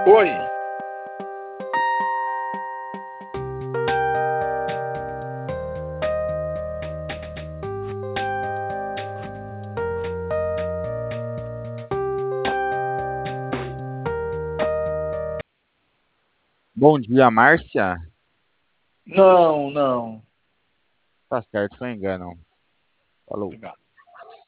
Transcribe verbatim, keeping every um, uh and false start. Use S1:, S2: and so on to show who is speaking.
S1: Oi,
S2: Bom dia, Márcia.
S1: não, não.
S2: Tá certo, foi engano. Falou.
S1: Obrigado.